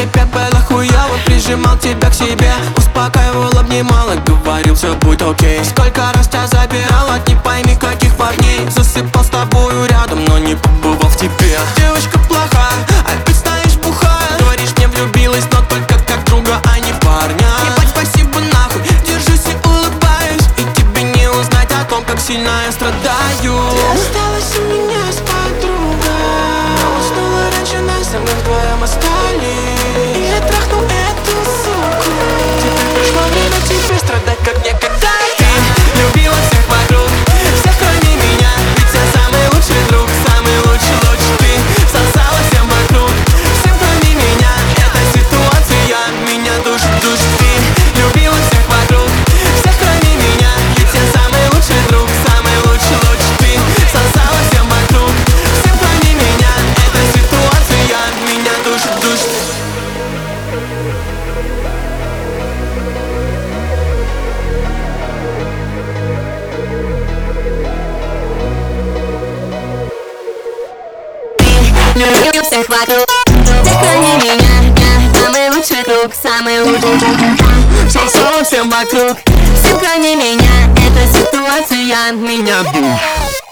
опять было хуёво. Прижимал тебя к себе, успокаивал, обнимал и говорил, все будет окей. Сколько раз тебя забирал от не пойми каких парней. Засыпал с тобою рядом, но не побывал в тебе. Девочка плохая, опять стоишь бухая. Говоришь, мне влюбилась, но только как друга, а не парня. Ебать, спасибо нахуй, держись и улыбаюсь. И тебе не узнать о том, как сильно я страдаю. Ты осталась у меня с подругой, но уснула раньше нас, а мы вдвоем остались. И я трахнул эту суку. Теперь пришло время тебе страдать, как некогда. Ты любила всех вокруг, всех кроме меня. Ведь я самый лучший друг, самый лучший луч. Ты сосала всем вокруг, всем кроме меня. Эта ситуация меня душит, душит. Ты любила всех вокруг, всех кроме меня. Ведь я самый лучший друг, самый лучший луч. Ты сосала всем вокруг, всем кроме меня. Эта ситуация меня душит, душит. Любил всех вокруг, всех кроме меня. Я самый лучший друг, самый лучший друг. Сосала всем вокруг, Всем кроме меня, эта ситуация меня